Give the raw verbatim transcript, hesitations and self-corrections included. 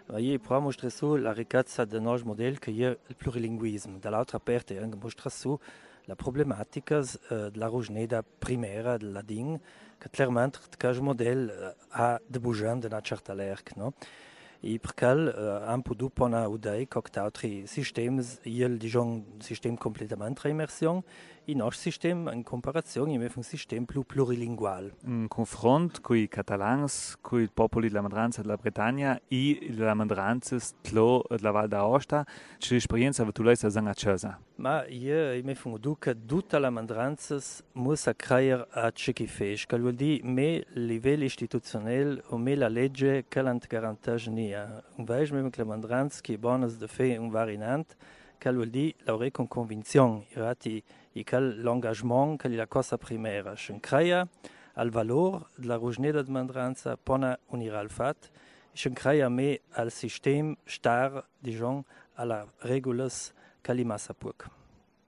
Aí para mostrar su la ricchezza del nostro modello che è il plurilinguismo. Dall'altra parte anche mostra su la problematica eh, della rogneda primera del ladin, che chiaramente questo modello eh, ha de bugen de una certa lerc, no? E perché eh, un po' dopo una udai che altri sistemi, il diciamo sistema completamente immersione, il nostro sistema in comparazione è un sistema più plurilinguale. Un confront con i catalans, con i popoli della maggioranza della Bretagna e la maggioranza della Val d'Aosta, c'è l'esperienza che tu lei sei a casa. Ma io mi fanno che tutta la maggioranza muss creare a ciò che fa, che vuol dire me livello istituzionale o me la legge che non garantisce niente. Un veis me che la maggioranza che è buona da fare un variante, che vuol dire la con convinzione, irati e che l'engagement che è la cosa primaria. Si crea al valore della rogneda di maggioranza pone unire al fatto, si crea me al sistema star, diciamo, alla regolas Kalima Sapuk.